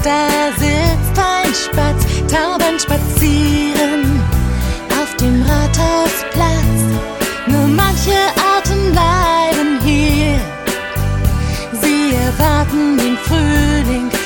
Da sitzt ein Spatz, Tauben spazieren auf dem Rathausplatz. Nur manche Arten bleiben hier. Sie erwarten den Frühling